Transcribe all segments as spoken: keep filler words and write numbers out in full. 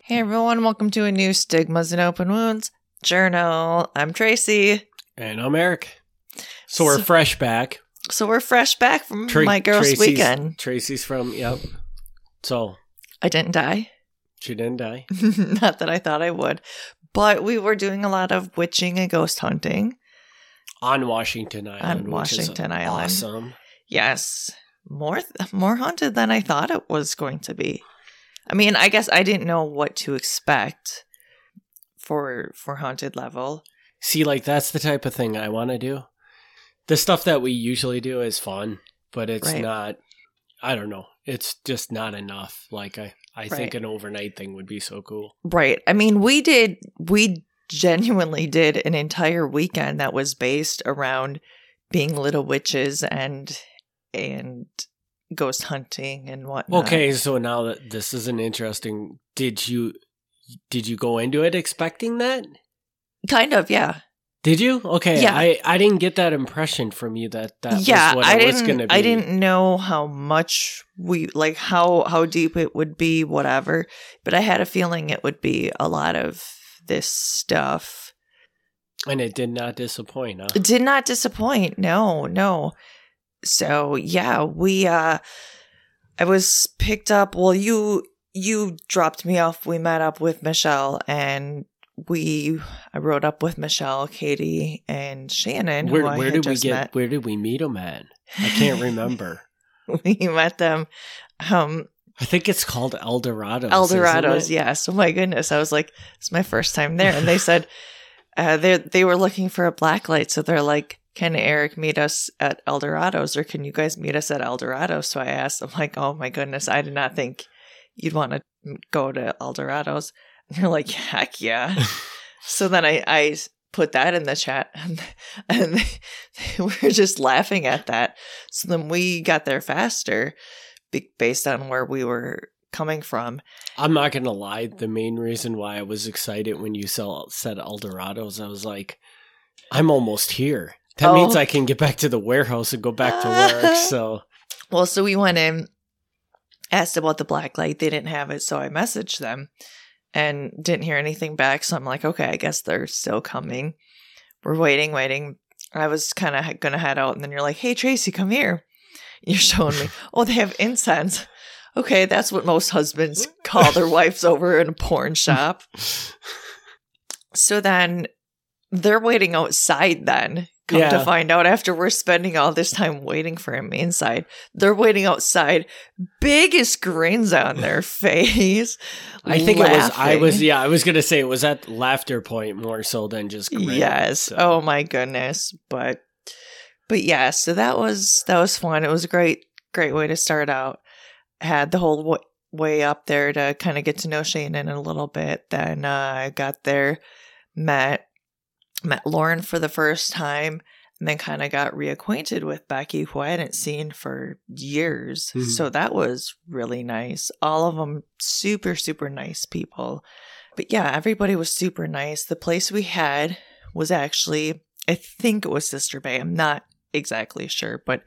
Hey everyone, welcome to a new Stigmas and Open Wounds journal. I'm Tracy. And I'm Eric. So we're so, fresh back. So we're fresh back from Tra- my girl's Tracy's, weekend. Tracy's from, yep. So. I didn't die. She didn't die. Not that I thought I would. But we were doing a lot of witching and ghost hunting. On Washington Island. On Washington which is Island. Awesome. Yes. More, more haunted than I thought it was going to be. I mean, I guess I didn't know what to expect for for haunted level. See, like, that's the type of thing I want to do. The stuff that we usually do is fun, but it's right. not, I don't know, it's just not enough. Like, I, I right. think an overnight thing would be so cool. Right. I mean, we did, we genuinely did an entire weekend that was based around being little witches and, and... ghost hunting and whatnot. Okay, so now that this is an interesting, did you did you go into it expecting that? Kind of, yeah. Did you? Okay, yeah. I, I didn't get that impression from you that that yeah, was what I it was going to be. I didn't know how much we, like how, how deep it would be, whatever, but I had a feeling it would be a lot of this stuff. And it did not disappoint, huh? It did not disappoint, no, no. So, yeah, we, uh, I was picked up, well, you, you dropped me off, we met up with Michelle, and we, I rode up with Michelle, Katie, and Shannon, where, who I where had did just we get, met. Where did we meet them at? I can't remember. We met them, um... I think it's called Eldorado's. Eldorado's, yes. Oh my goodness, I was like, it's my first time there, and they said, uh, they they were looking for a blacklight, so they're like, can Eric meet us at Eldorado's or can you guys meet us at Eldorado's? So I asked, I'm like, oh my goodness, I did not think you'd want to go to Eldorado's. And they're like, heck yeah. So then I, I put that in the chat and, and they, they were just laughing at that. So then we got there faster based on where we were coming from. I'm not going to lie. The main reason why I was excited when you said Eldorado's, I was like, I'm almost here. That oh. means I can get back to the warehouse and go back to work, so. Well, so we went in, asked about the black light. They didn't have it, so I messaged them and didn't hear anything back. So I'm like, okay, I guess they're still coming. We're waiting, waiting. I was kind of going to head out, and then you're like, hey, Tracy, come here. You're showing me, oh, they have incense. Okay, that's what most husbands call their wives over in a porn shop. So then they're waiting outside then. Come yeah. to find out after we're spending all this time waiting for him inside, they're waiting outside, biggest grins on their face. I think laughing. it was, I was, yeah, I was going to say it was at laughter point more so than just grins. Yes. So. Oh my goodness. But, but yeah, so that was, that was fun. It was a great, great way to start out. Had the whole w- way up there to kind of get to know Shannon a little bit. Then uh, I got there, met, Met Lauren for the first time, and then kind of got reacquainted with Becky, who I hadn't seen for years. Mm-hmm. So that was really nice. All of them super, super nice people. But yeah, everybody was super nice. The place we had was actually, I think it was Sister Bay. I'm not exactly sure, but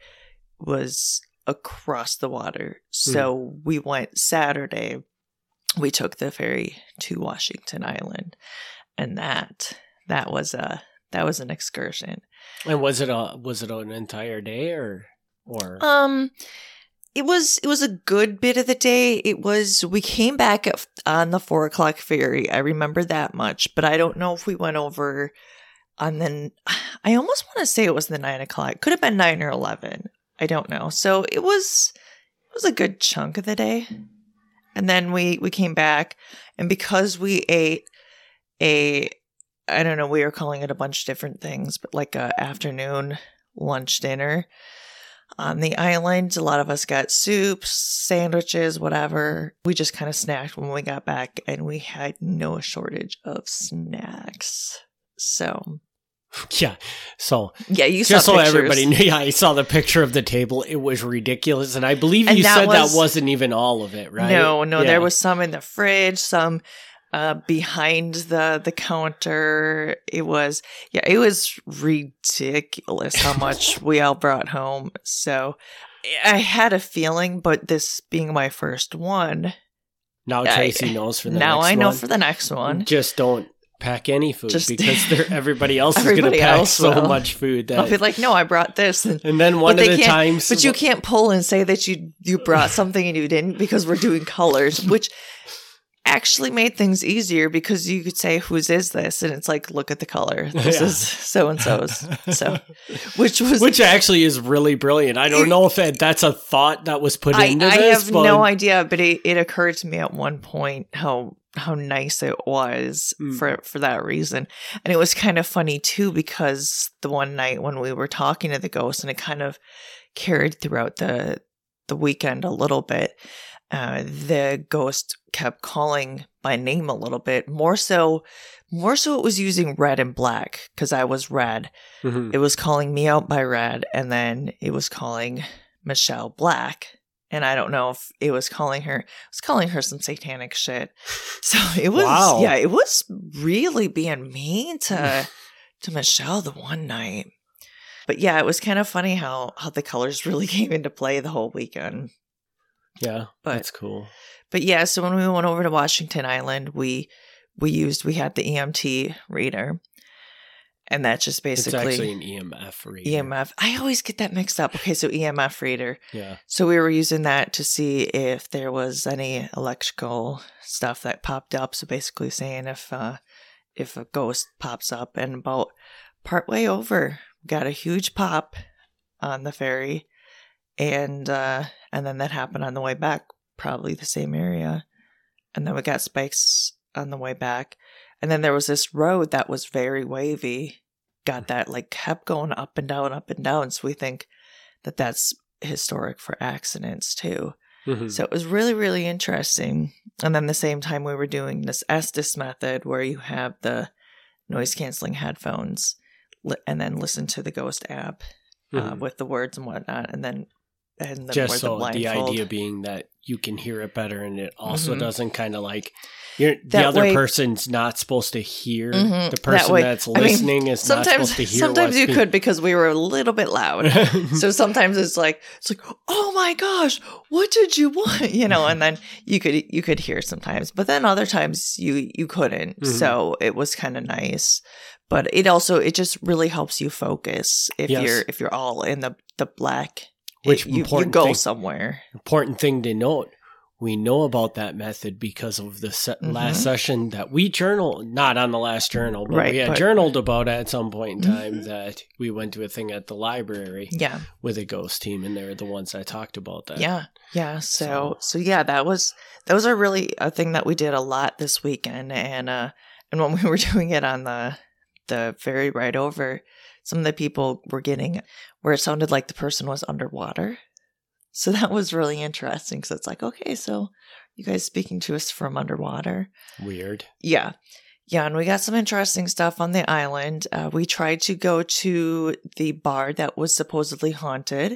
was across the water. Mm-hmm. So we went Saturday. We took the ferry to Washington Island, and that... That was a that was an excursion. And was it a was it an entire day or or um it was it was a good bit of the day. It was we came back at, on the four o'clock ferry. I remember that much, but I don't know if we went over on the. I almost want to say it was the nine o'clock. Could have been nine or eleven. I don't know. So it was it was a good chunk of the day, and then we we came back, and because we ate a. I don't know, we were calling it a bunch of different things, but like a afternoon lunch dinner on the island. A lot of us got soups, sandwiches, whatever. We just kind of snacked when we got back, and we had no shortage of snacks. So yeah, so yeah, you saw just so pictures. Everybody knew. Yeah, I saw the picture of the table. It was ridiculous, and I believe and you that said was, that wasn't even all of it, right? No, no, yeah. There was some in the fridge, some. Uh, behind the, the counter. It was, yeah, it was ridiculous how much we all brought home. So I had a feeling, but this being my first one, Now Tracy I, knows for the now next one. Now I know for the next one. Just don't pack any food Just, because everybody else is going to pack so will. much food that I'll be like, no, I brought this, and, and then one of the times, but you can't pull and say that you you brought something and you didn't because we're doing colors, which actually made things easier because you could say, whose is this? And it's like, look at the color. This yeah. is so and so's. So, which was which actually is really brilliant. I don't know if it, that's a thought that was put I, into I this. I have but... no idea, but it, it occurred to me at one point how. how nice it was mm. for, for that reason. And it was kind of funny too, because the one night when we were talking to the ghost, and it kind of carried throughout the, the weekend a little bit, uh, the ghost kept calling my name a little bit more so, more so it was using red and black because I was red. Mm-hmm. It was calling me out by red, and then it was calling Michelle black. And I don't know if it was calling her, it was calling her some satanic shit. So it was, wow. yeah, it was really being mean to, to Michelle the one night. But yeah, it was kind of funny how, how the colors really came into play the whole weekend. Yeah, but, that's cool. But yeah, so when we went over to Washington Island, we, we used, we had the E M T reader. And that's just basically... It's actually an E M F reader. E M F. I always get that mixed up. Okay, so E M F reader. Yeah. So we were using that to see if there was any electrical stuff that popped up. So basically saying if uh, if a ghost pops up. And about partway over, got a huge pop on the ferry. And, uh, and then that happened on the way back, probably the same area. And then we got spikes on the way back. And then there was this road that was very wavy, got that like kept going up and down, up and down. So we think that that's historic for accidents too. Mm-hmm. So it was really, really interesting. And then the same time we were doing this Estes method where you have the noise canceling headphones li- and then listen to the ghost app uh, mm-hmm. with the words and whatnot. And then, and then just so the, the idea being that you can hear it better, and it also mm-hmm. doesn't kind of like you're, the that other way, person's not supposed to hear. Mm-hmm, the person that that's listening I mean, is not supposed to hear. Sometimes you being... could because we were a little bit loud. So sometimes it's like it's like, oh my gosh, what did you want? You know, and then you could you could hear sometimes, but then other times you you couldn't. Mm-hmm. So it was kind of nice. But it also it just really helps you focus if yes. you're if you're all in the the black. Which it, you, you go thing, somewhere. Important thing to note. We know about that method because of the se- mm-hmm. last session that we journaled, not on the last journal, but right, we had but, journaled about it at some point in time mm-hmm. that we went to a thing at the library yeah. with a ghost team, and they're the ones that talked about that. Yeah, yeah. So, so, so yeah, that was, those are really a thing that we did a lot this weekend. And, uh, and when we were doing it on the, the ferry ride over, some of the people were getting where it sounded like the person was underwater. So that was really interesting because it's like, okay, so you guys speaking to us from underwater. Weird. Yeah. Yeah. And we got some interesting stuff on the island. Uh, we tried to go to the bar that was supposedly haunted,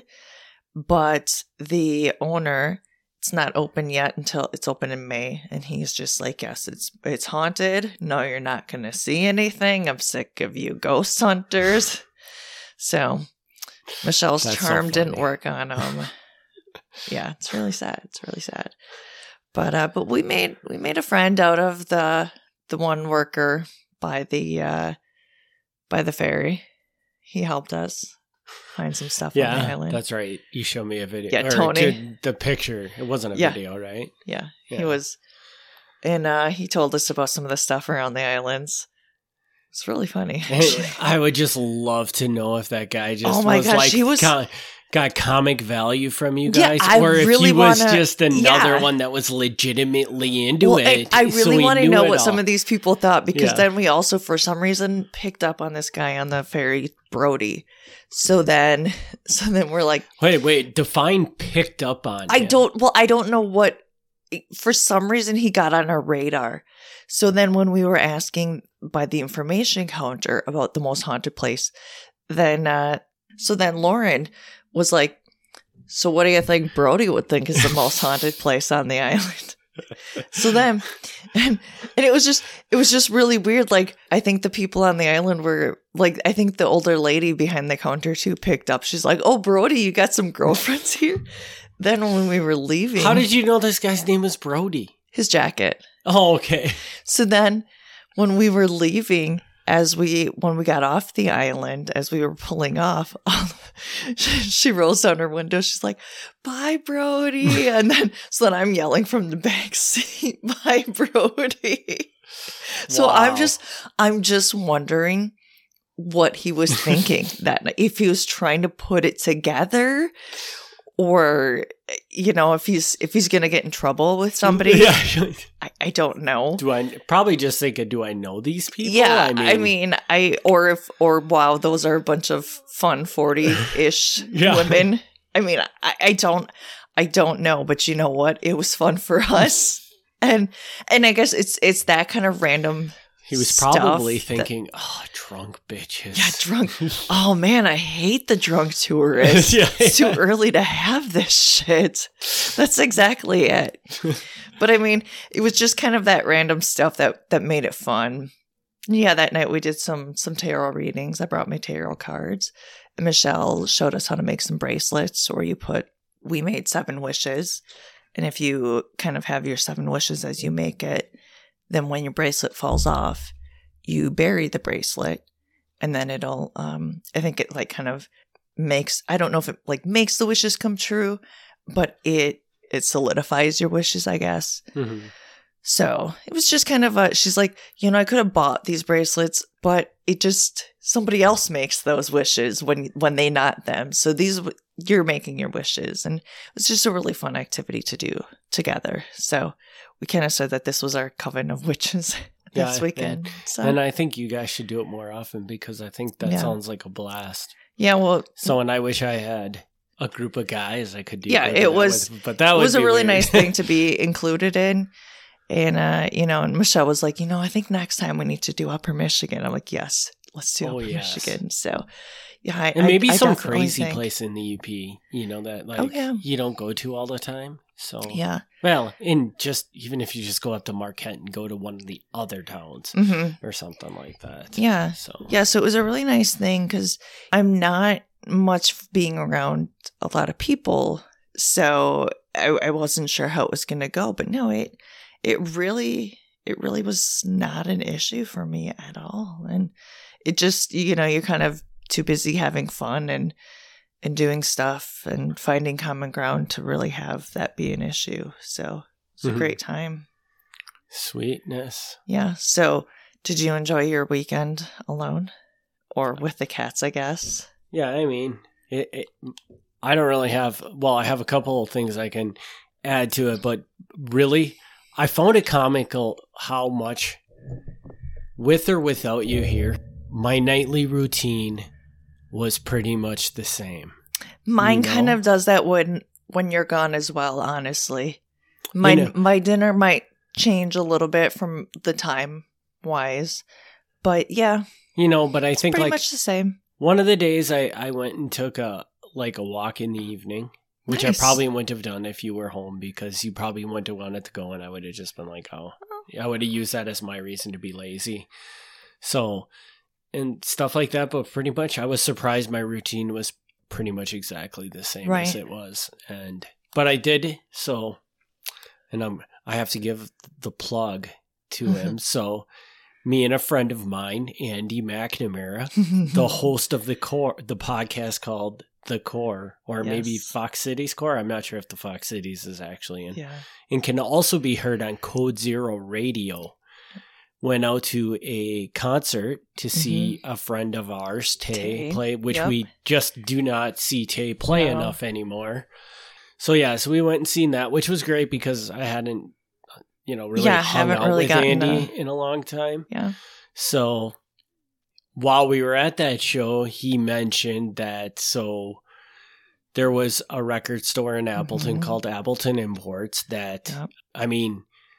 but the owner, it's not open yet until it's open in May. And he's just like, yes, it's it's haunted. No, you're not going to see anything. I'm sick of you ghost hunters. So Michelle's That's charm so didn't work on him. Yeah, it's really sad. It's really sad. But uh, but we made we made a friend out of the the one worker by the uh, by the ferry. He helped us find some stuff yeah, on the island. That's right. You showed me a video. Yeah, Tony. To the picture. It wasn't a yeah. video, right? Yeah, yeah, he was. And uh, he told us about some of the stuff around the islands. It's really funny. I would just love to know if that guy just oh my was gosh, like he was, com- got comic value from you guys, yeah, or if really he was wanna, just another yeah. one that was legitimately into well, it. I, I really so want to know what all. some of these people thought because yeah. then we also, for some reason, picked up on this guy on the ferry, Brody. So then, so then we're like, wait, wait, define picked up on. I him. don't. Well, I don't know what. For some reason, he got on our radar. So then when we were asking by the information counter about the most haunted place, then, uh, so then Lauren was like, so what do you think Brody would think is the most haunted place on the island? So then, and, and it was just, it was just really weird. Like, I think the people on the island were like, I think the older lady behind the counter too picked up. She's like, oh, Brody, you got some girlfriends here? Then when we were leaving. How did you know this guy's name was Brody? his jacket. Oh, okay. So then when we were leaving, as we, when we got off the island, as we were pulling off, she, she rolls down her window. She's like, bye, Brody. And then, so then I'm yelling from the back seat, bye, Brody. So wow. I'm just, I'm just wondering what he was thinking that night. If he was trying to put it together, or, you know, if he's if he's gonna get in trouble with somebody. Yeah. I, I don't know. Do I probably just think, do I know these people? Yeah, I mean, I mean, I or if or wow, those are a bunch of fun forty-ish yeah. women. I mean, I, I don't, I don't know, but you know what? It was fun for us, and and I guess it's it's that kind of random. He was probably thinking, that, oh, drunk bitches. Yeah, drunk. Oh, man, I hate the drunk tourists. yeah, it's yeah. too early to have this shit. That's exactly it. But, I mean, it was just kind of that random stuff that, that made it fun. Yeah, that night we did some some tarot readings. I brought my tarot cards. And Michelle showed us how to make some bracelets where you put, we made seven wishes. And if you kind of have your seven wishes as you make it, then when your bracelet falls off, you bury the bracelet, and then it'll, um, I think it like kind of makes, I don't know if it like makes the wishes come true, but it, it solidifies your wishes, I guess. Mm-hmm. So it was just kind of a, she's like, you know, I could have bought these bracelets, but it just, somebody else makes those wishes when, when they not them. So these, you're making your wishes. And it was just a really fun activity to do together. So we kind of said that this was our coven of witches yeah, this weekend. And, so. and I think you guys should do it more often because I think that yeah. sounds like a blast. Yeah, well. So, and I wish I had a group of guys I could do yeah, it was, with, but that it was a really weird. nice thing to be included in. And, uh, you know, and Michelle was like, you know, I think next time we need to do Upper Michigan. I'm like, yes, let's do oh, Upper yes. Michigan. So, yeah. I, and maybe I, some I crazy think. place in the U P, you know, that like oh, yeah. you don't go to all the time. So, yeah. Well, and just even if you just go up to Marquette and go to one of the other towns mm-hmm. or something like that. Yeah. So, yeah. So it was a really nice thing because I'm not much being around a lot of people. So I, I wasn't sure how it was going to go. But no, it, it really, it really was not an issue for me at all. And it just, you know, you're kind of too busy having fun and, and doing stuff and finding common ground to really have that be an issue. So it's mm-hmm. a great time. Sweetness. Yeah. So did you enjoy your weekend alone or with the cats, I guess? Yeah. I mean, it, it, I don't really have, well, I have a couple of things I can add to it, but really, I found it comical how much, with or without you here, my nightly routine was pretty much the same. Mine you know? kind of does that when when you're gone as well, honestly. My you know, my dinner might change a little bit from the time wise. But yeah. You know, but I think pretty like much the same. One of the days I, I went and took a like a walk in the evening, which nice. I probably wouldn't have done if you were home because you probably wouldn't have wanted to go and I would have just been like, oh, I would have used that as my reason to be lazy. So, and stuff like that. But pretty much I was surprised my routine was pretty much exactly the same right. as it was. And, but I did. So, and I'm, I have to give the plug to him. So me and a friend of mine, Andy McNamara, the host of the core, the podcast called The Core, or yes. maybe Fox Cities Core. I'm not sure if the Fox Cities is actually in. Yeah. And can also be heard on Code Zero Radio. Went out to a concert to see mm-hmm. a friend of ours, Tay, Tay. play, which yep. we just do not see Tay play no. enough anymore. So yeah, so we went and seen that, which was great because I hadn't, you know, really yeah, hung haven't out really with gotten Andy a... in a long time. Yeah. So while we were at that show, he mentioned that so there was a record store in Appleton mm-hmm. called Appleton Imports that, yep. I mean,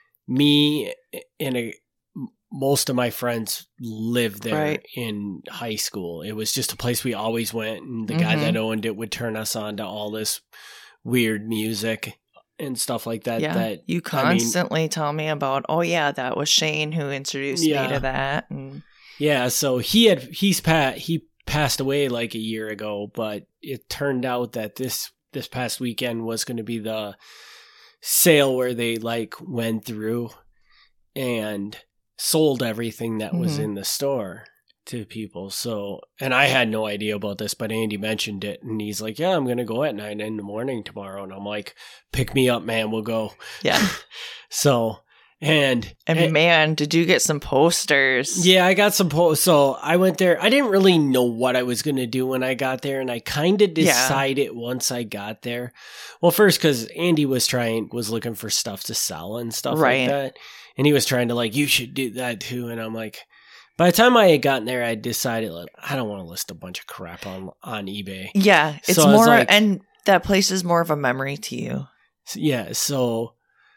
me and a most of my friends lived there right. in high school. It was just a place we always went, and the mm-hmm. guy that owned it would turn us on to all this weird music and stuff like that. Yeah, that you constantly I mean, tell me about, oh yeah, that was Shane who introduced yeah. me to that. And... Yeah, so he had he's pat he passed away like a year ago, but it turned out that this this past weekend was going to be the sale where they like went through and sold everything that was mm-hmm. in the store to people. So, and I had no idea about this, but Andy mentioned it, and he's like, yeah, I'm going to go at nine in the morning tomorrow. And I'm like, pick me up, man. We'll go. Yeah. so, and, and, and man, did you get some posters? Yeah, I got some posters. So I went there. I didn't really know what I was going to do when I got there. And I kind of decided yeah. once I got there. Well, first, because Andy was trying, was looking for stuff to sell and stuff right. like that. And he was trying to like, you should do that too. And I'm like, by the time I had gotten there, I decided, like, I don't want to list a bunch of crap on on eBay. Yeah, it's so more, like, and that place is more of a memory to you. Yeah, so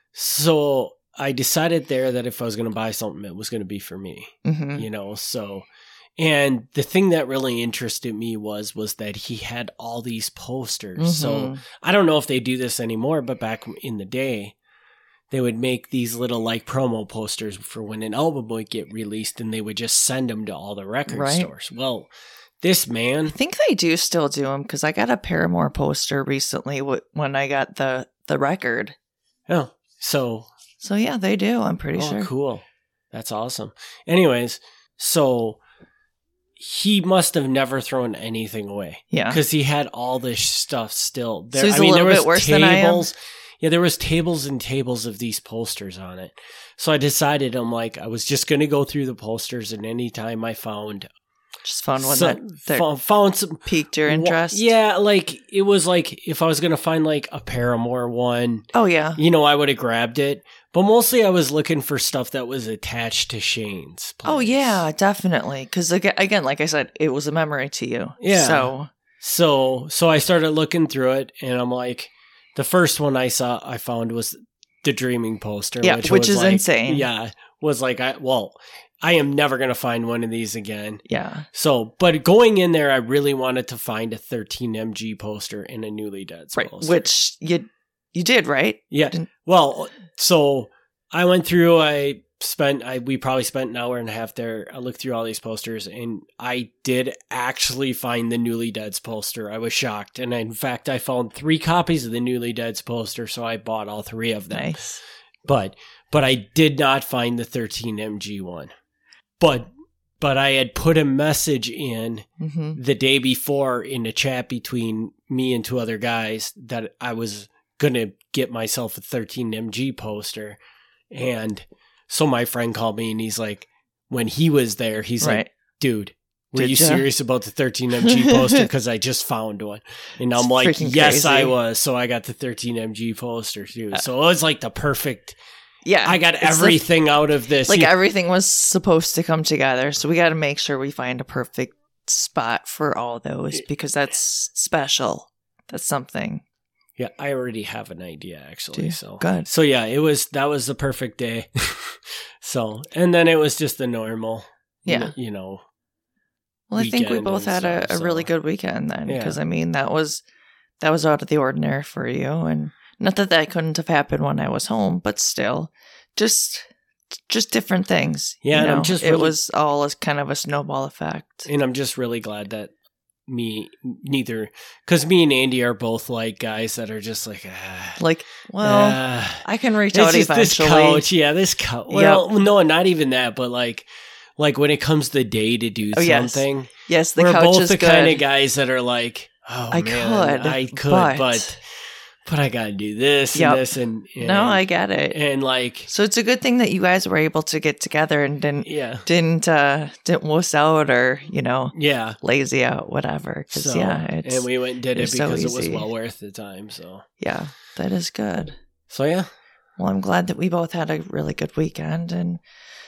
so I decided there that if I was going to buy something, it was going to be for me. Mm-hmm. You know, so, and the thing that really interested me was was that he had all these posters. Mm-hmm. So I don't know if they do this anymore, but back in the day, they would make these little like promo posters for when an album would get released, and they would just send them to all the record right. stores. Well, this man, I think they do still do them, because I got a Paramore poster recently when I got the the record. Oh, so so yeah, they do. I'm pretty oh, sure. Cool, that's awesome. Anyways, so he must have never thrown anything away. Yeah, because he had all this stuff still. There, so he's I mean, a little there was bit worse tables, than I am. Yeah, there was tables and tables of these posters on it. So I decided, I'm like, I was just going to go through the posters, and anytime I found... Just found one some, that, that found, found some, piqued your interest? Yeah, like, it was like, if I was going to find, like, a Paramore one... Oh, yeah. You know, I would have grabbed it. But mostly I was looking for stuff that was attached to Shane's place. Oh, yeah, definitely. Because, again, like I said, it was a memory to you. Yeah. So... So, so I started looking through it, and I'm like... The first one I saw, I found was the Dreaming poster. Yeah, which, which was is like, insane. Yeah, was like, I well, I am never going to find one of these again. Yeah. So, but going in there, I really wanted to find a thirteen M G poster and a Newly Dead's right, poster. Which you you did, right? Yeah. Didn't- well, so I went through, I spent, I we probably spent an hour and a half there. I looked through all these posters, and I did actually find the Newly Dead's poster. I was shocked. And in fact, I found three copies of the Newly Dead's poster, so I bought all three of them. Nice. But, but I did not find the thirteen M G one. But, but I had put a message in mm-hmm. the day before in a chat between me and two other guys that I was going to get myself a thirteen M G poster. And so my friend called me, and he's like, when he was there, he's right. like, dude, were Did you ya? serious about the thirteen M G poster? Because I just found one. And I'm it's like, yes, crazy. I was. So I got the thirteen M G poster too. So it was like the perfect. Yeah. I got everything the, out of this. Like yeah. everything was supposed to come together. So we got to make sure we find a perfect spot for all those, because that's special. That's something. Yeah, I already have an idea, actually. Dude, so good. So yeah, it was that was the perfect day. So, and then it was just the normal. Yeah. You know. Well, I think we both had stuff, a, a so. really good weekend then, because yeah. I mean that was that was out of the ordinary for you, and not that that couldn't have happened when I was home, but still, just just different things. Yeah, you and know? I'm just it really, was all as kind of a snowball effect, and I'm just really glad that. Me neither, because me and Andy are both like guys that are just like ah, like well uh, I can reach out just eventually. This couch, yeah, this couch. Well, yep. no, not even that, but like, like when it comes the day to do oh, something, yes, yes the we're couch both is the good. kind of guys that are like, oh I man, could, I could, but. but But I gotta do this yep. and this and, and no, I get it. And like, so it's a good thing that you guys were able to get together and didn't yeah. didn't uh, didn't wuss out or you know yeah lazy out whatever. Because so, yeah, it's, and we went and did it because so it was well worth the time. So yeah, that is good. So yeah, well, I'm glad that we both had a really good weekend, and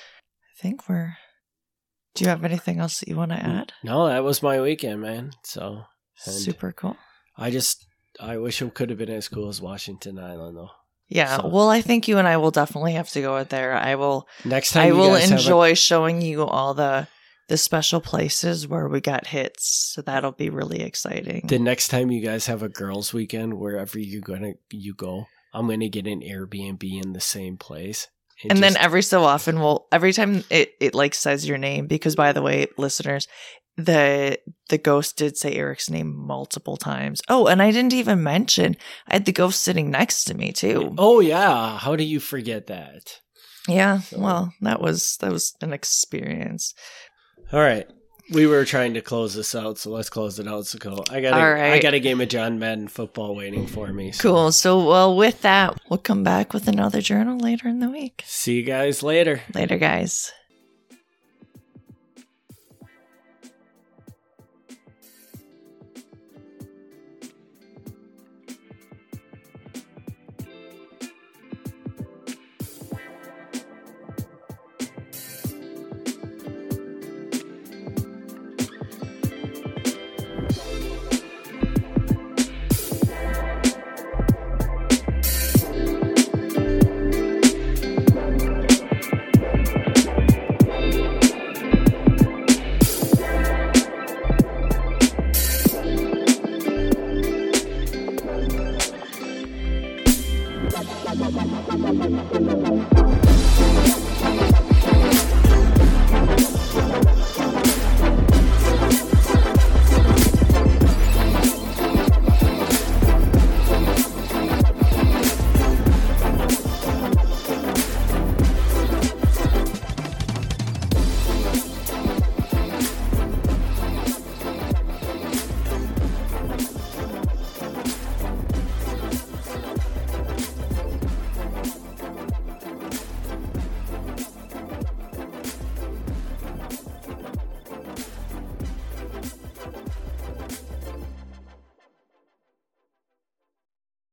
I think we're. Do you have anything else that you want to add? No, that was my weekend, man. So super cool. I just. I wish it could have been as cool as Washington Island, though. Yeah, so. Well, I think you and I will definitely have to go out there. I will. Next time, I you will guys enjoy have a- showing you all the the special places where we got hits. So that'll be really exciting. The next time you guys have a girls' weekend, wherever you're gonna you go, I'm gonna get an Airbnb in the same place. And, and just- then every so often, we'll every time it it like says your name, because by the way, listeners. the the ghost did say Eric's name multiple times. Oh, and I didn't even mention I had the ghost sitting next to me too. Oh yeah, how do you forget that? Yeah, so. Well, that was that was an experience. All right. We were trying to close this out, so let's close it out. So cool. I got a, right. I got a game of John Madden football waiting for me. So. Cool. So, well, with that, we'll come back with another journal later in the week. See you guys later. Later, guys. We'll be right back.